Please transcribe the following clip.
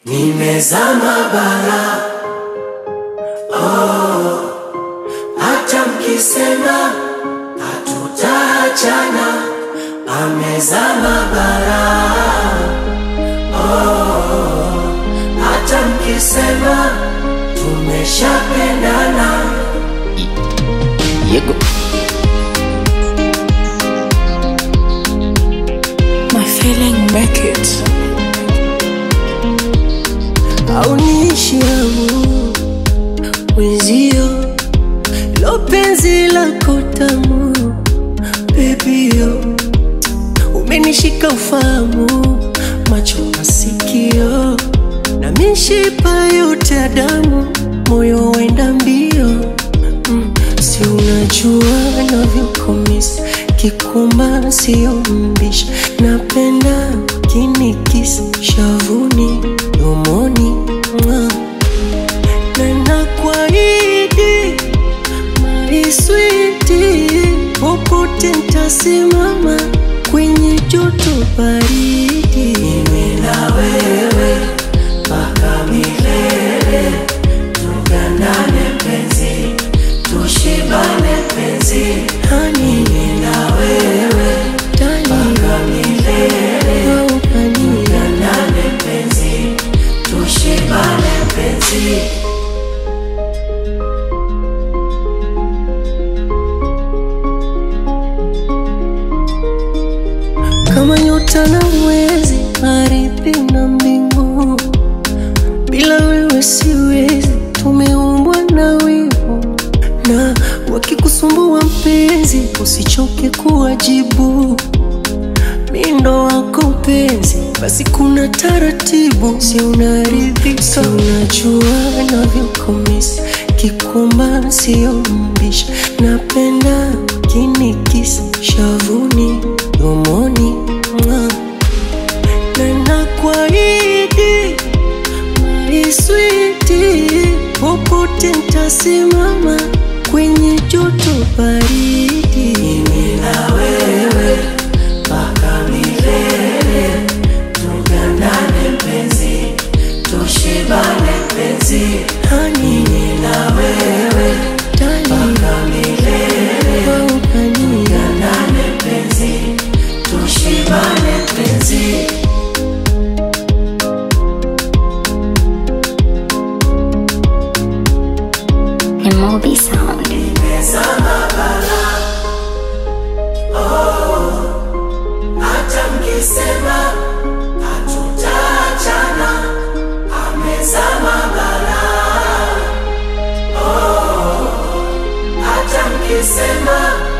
Nimezama bara, oh, hata mkisema hatutaachana. Amezama bara, oh, hata mkisema tumeshapendana. Yego. My feeling make it. Au niishi hamu mwenzio, lo penzi lako tamu baby yo. Umenishika ufahamu, macho masikio na mishipa yote ya damu, moyo wenda mbio. Si unajua navyokumisi, kikumba sio mbishi. Napenda kinikisi shavuni, domoni, na nakuahidi my sweetie, popote nitasimama kwenye joto baridi. Mimi na wewe mpaka milele, tugandane penzi, tushibane penzi. Mimi na wewe mpaka milele, tugandane penzi, tushibane penzi. Kama nyota na mwezi, ardhi na mbingu, bila wewe siwezi. Tumeumbwa na wivu, na wakikusumbua mpenzi, usichoke kuwajibu. Mimi ndo wako mpenzi, basi kuna taratibu. Si unaridhika? Si unajua navyokumisi, kikumba sio mbishi. Napenda kinikisi shavuni, domoni, na nakuahidi my sweetie, popote nitasimama kwenye joto baridi. Mimi na wewe mpaka milele, tugandane penzi, tushibane penzi. Mimi na wewe mpaka milele, tugandane penzi, tushibane penzi. Moby Sound. Nimezama bara, oh, hata mkisema hatutaachana. Amezama bara, oh, hata mkisema